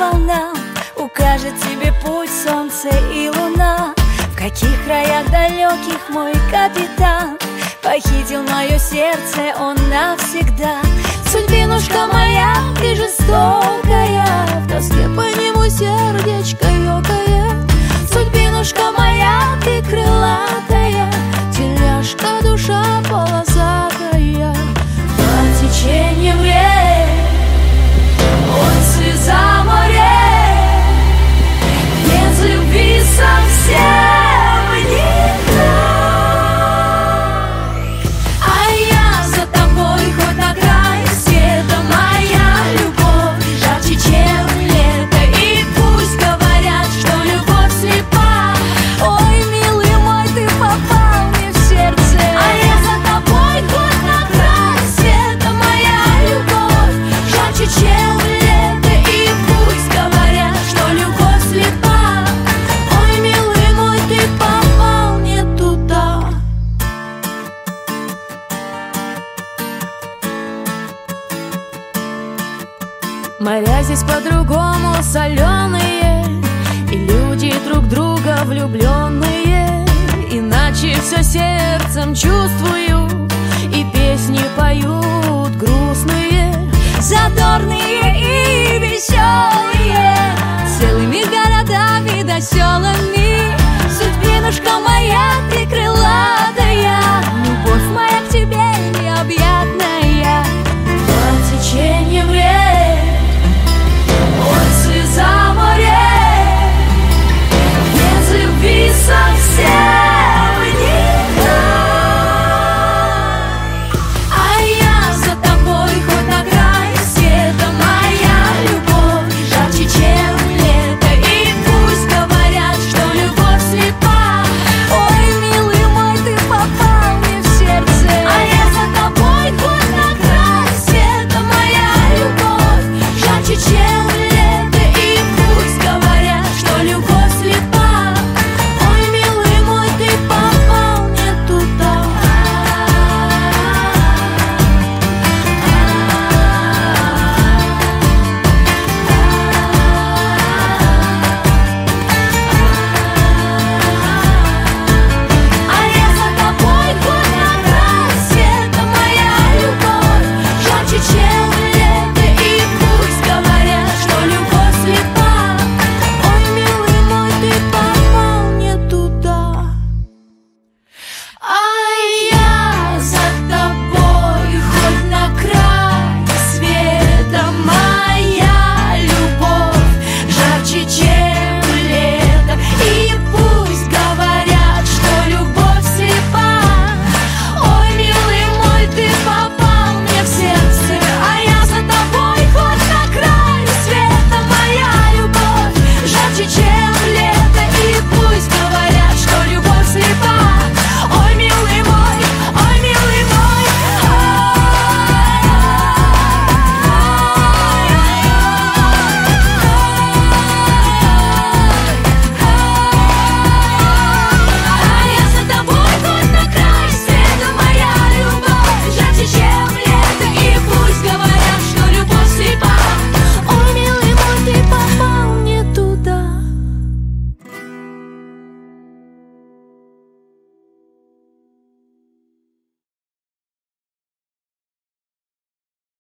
волнам, укажет тебе путь солнце и луна. В каких краях далеких мой капитан похитил мое сердце он навсегда. Судьбинушка моя, ты жестокая, в тоске по нему сердечко ёкает. Судьбинушка моя, ты крылатая, теляшка, душа полосатая. По течениям рек, ой, слеза море, без любви совсем не край. А я за тобой хоть на край света, моя любовь жарче, чем лето. И пусть говорят, что любовь слепа, ой, милый мой, ты попал мне в сердце. А я за тобой хоть на край света, моя любовь жарче, чем лето. И пусть говорят, что любовь слепа, ой, милый мой, ты попал не туда. Моря здесь по-другому соленые, и люди друг друга влюбленные. Иначе все сердцем чувствую, и песни поют грустные, задорные и веселые, целыми городами да селами. Судьбинушка моя, ты крылатая, любовь моя к тебе необъятная. По течениям рек, ой, слеза море, без любви совсем не край. А я за тобой хоть на край света, моя любовь жарче, чем лето. И пусть говорят, что любовь слепа, ой, милый мой, ты попал мне в сердце. А я за тобой хоть на край света, моя любовь жарче, чем